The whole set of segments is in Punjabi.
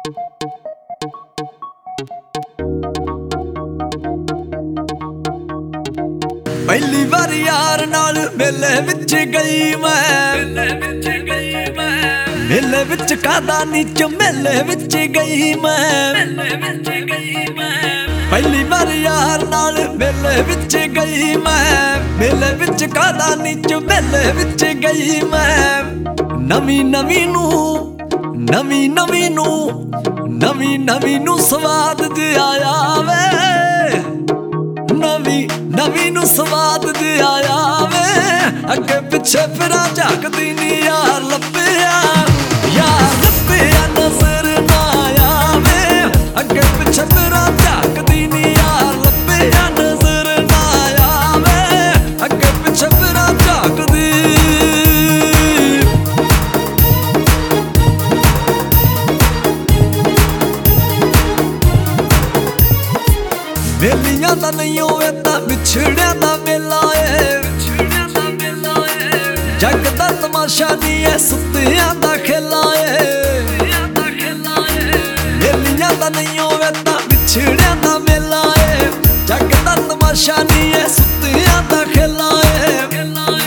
ਪਹਿਲੀ ਵਾਰ ਯਾਰ ਨਾਲ ਮੇਲੇ ਵਿੱਚ ਗਈ ਮੈਂ, ਮੇਲੇ ਵਿੱਚ ਕਾਦਾ ਨੀ ਝਮੇਲੇ ਵਿੱਚ ਗਈ ਮੈਂ। ਪਹਿਲੀ ਵਾਰ ਯਾਰ ਨਾਲ ਮੇਲੇ ਵਿੱਚ ਗਈ ਮੈਂ, ਮੇਲੇ ਵਿੱਚ ਕਾਦਾ ਨੀ ਝਮੇਲੇ ਵਿੱਚ ਗਈ ਮੈਂ। ਨਵੀਂ ਨਵੀਂ ਨੂੰ ਸਵਾਦ ਜਿਹਾ ਵੇ, ਨਵੀਂ ਨੂੰ ਸਵਾਦ ਜਿਹਾ ਵੇ। ਅੱਗੇ ਪਿੱਛੇ ਫਿਰਾਂ ਝਾਕਦੀ ਨੀ ਯਾਰ ਲੱਭਿਆ, ਯਾਰ ਲੱਭਿਆ ਨਜ਼ਰ ਨਾ ਆਵੇ। ਅੱਗੇ ਪਿੱਛੇ ਫਿਰਾਂ ਝਾਕਦੀ ਨੀ ਯਾਰ ਲੱਭਿਆ ਨਜ਼ਰ ਨਾ ਆਵੇ। ਅੱਗੇ ਪਿੱਛੇ ਫਿਰਾਂ ਝਾਕਦੀ। ਮੇਲੀਆਂ ਦਾ ਨਹੀਂ ਹੋਵੇ ਤਾਂ ਵਿਛੜਿਆਂ ਦਾ ਮੇਲਾ ਏ, ਜੱਗ ਦਾ ਤਮਾਸ਼ਾ ਨੀ ਐ ਸੁੱਤਿਆਂ ਦਾ ਖੇਲਾ ਏ। ਮੇਲੀਆਂ ਦਾ ਨਹੀਂ ਹੋਵੇ ਤਾਂ ਵਿਛੜਿਆਂ ਦਾ ਮੇਲਾ ਏ, ਜੱਗ ਦਾ ਤਮਾਸ਼ਾ ਨੀ ਐ ਸੁੱਤਿਆਂ ਦਾ ਖੇਲਾ ਏ।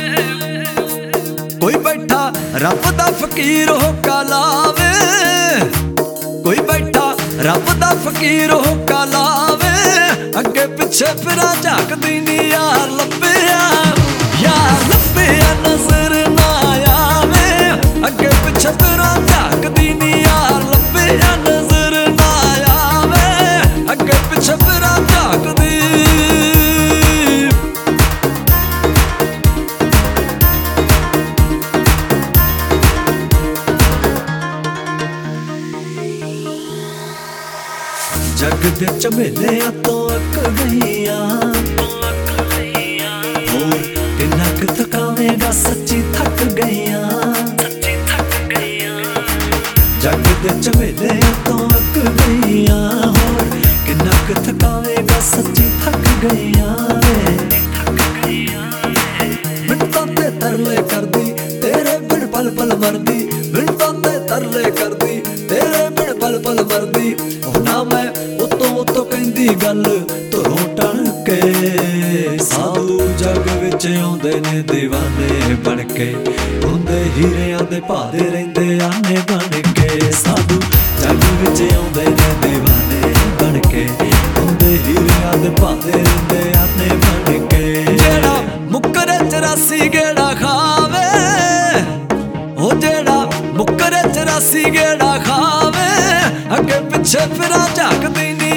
ਕੋਈ ਬੈਠਾ ਰੱਬ ਦਾ ਫਕੀਰ ਹੋਕਾ ਲਾਵੇ, ਕੋਈ ਬੈਠਾ ਰੱਬ ਦਾ ਫਕੀਰ ਹੋਕਾ ਲਾਵੇ। ਅੱਗੇ ਪਿੱਛੇ ਫਿਰਾਂ ਝਾਕਦੀ ਨੀ ਯਾਰ ਲੱਭਿਆ, ਯਾਰ ਲੱਭਿਆ ਨਜ਼ਰ ਨਾ ਆਵੇ। ਅੱਗੇ ਪਿੱਛੇ ਫਿਰਾਂ ਝਾਕਦੀ ਨੀ ਯਾਰ ਲੱਭਿਆ ਨਜ਼ਰ ਨਾ ਆਵੇ। ਅੱਗੇ ਪਿੱਛੇ ਫਿਰਾਂ ਝਾਕਦੀ। ਜੱਗ ਦੇ ਝਮੇਲਿਆਂ ਤੋਂ ਅੱਕ ਗਈਆਂ, ਹੋਰ ਕਿੰਨਾ ਕੁ ਥਕਾਵੇਂਗਾ ਸੱਚੀ ਥੱਕ ਗਈਆਂ। ਜੱਗ ਦੇ ਝਮੇਲਿਆਂ ਤੋਂ ਅੱਕ ਗਈਆਂ, ਹੋਰ ਕਿੰਨਾ ਕੁ ਥਕਾਵੇਂਗਾ ਸੱਚੀ ਥੱਕ ਗਈਆਂ। ਮਿੰਟਾਂ ਤੇ ਤਰਲੇ ਕਰਦੀ ਤੇਰੇ ਬਿਨ ਪਲ ਪਲ ਮਰਦੀ, ਮਿੰਟਾਂ ਤੇ ਤਰਲੇ ਕਰਦੀ ਤੇਰੇ ਬਿਨ ਪਲ ਪਲ ਮਰਦੀ। ਨਾ ਮੈਂ ਉਤੋਂ ਕਹਿੰਦੀ ਗੱਲ ਧਰੋਂ ਟਣ ਕੇ, ਸਾਧੂ ਜੱਗ ਵਿੱਚ ਆਉਂਦੇ ਨੇ ਦੀਵਾਨੇ ਬਣ ਕੇ, ਹੁੰਦੇ ਹੀਰਿਆਂ ਦੇ ਭਾਦੇ ਰਹਿੰਦੇ ਆਨੇ ਬਣ ਕੇ। ਸਾਧੂ ਜੱਗ ਵਿੱਚ ਆਉਂਦੇ ਨੇ ਦੀਵਾਨੇ ਬਣ ਕੇ, ਹੁੰਦੇ ਹੀਰਿਆਂ ਦੇ ਭਾਦੇ ਰਹਿੰਦੇ ਆਨੇ ਬਣ ਕੇ। ਜਿਹੜਾ ਮੁੱਕਰੇ 84 ਗੇੜਾ ਖਾਵੇ, ਉਹ ਜਿਹੜਾ ਮੁੱਕਰੇ 84 ਗੇੜਾ ਖਾਵੇ। ਅੱਗੇ ਪਿੱਛੇ ਫਿਰਾਂ ਝਾਕਦੀ ਨੀ